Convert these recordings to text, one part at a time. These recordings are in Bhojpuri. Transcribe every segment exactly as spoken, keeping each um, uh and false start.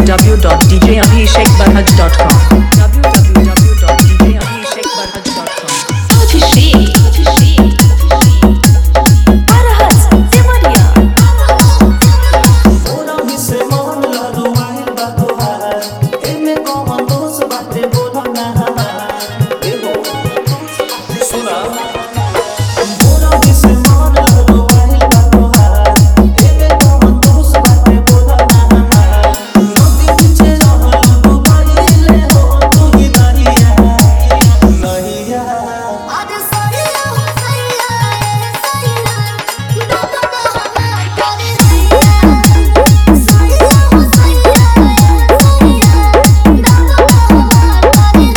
w dot d j abhishek barhaj dot com w w w dot d j abhishek barhaj dot com Abhishek Abhishek Barhaj Devariya Ora hisse mon lalu ail ba tohar eme kaun dos baate bola na eho suna Ora hisse mon lalu ail ba tohar eme kaun dos baate bola na nodi piche rahlu dubaile ho tu hi nahiya nahiya आज सैया हो सैया सैया दादा हमार करे सैया सैया हो सैया सैया दादा हमार करे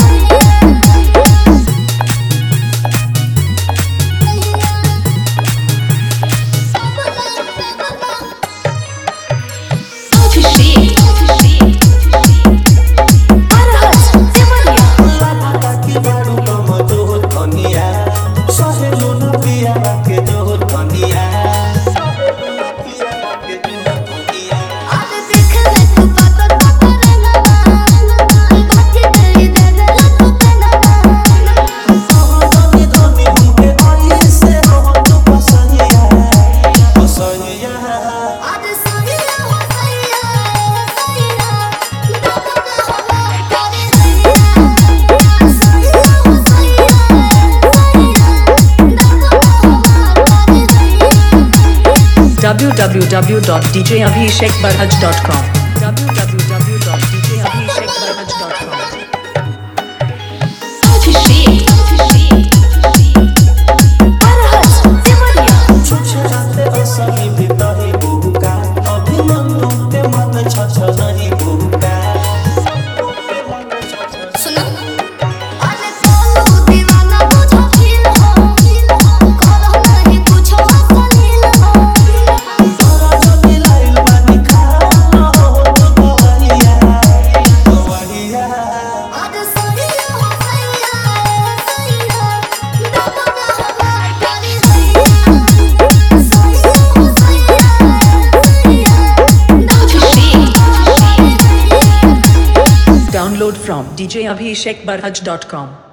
Abhishek Abhishek Barhaj Devariya लाटा की बारू कम जो धनिया सहेलो न पिया के जो धनिया सहेलो न पिया के जो धनिया आज देख ले तू पातर पातर ना बाकी तेरी दे दे तू कहना धनी धनी हमके आई से हो तू पसंदिया पसंदिया आज सैया हो सैया सैया दादा हमार करे सैया सैया हो सैया सैया दादा हमार करे w w w dot d j abhishek barhaj dot com w w w dot d j abhishek barhaj dot com Abhishek Abhishek Barhaj Devariya छुछे जाते असली भीतरी बुका अभिमन्यु के मन छछ नहीं बुका सुनो आज बोलू दीवाना बुझो फील हो करो नहीं कुछ असलील हो तोरा जदी लाइल बानी खा न हो तो गवहिया गवहिया आज सैया हो सैया सैया दादा हमार करे सैया सैया हो सैया सैया Abhishek Download from d j abhishek barhaj dot com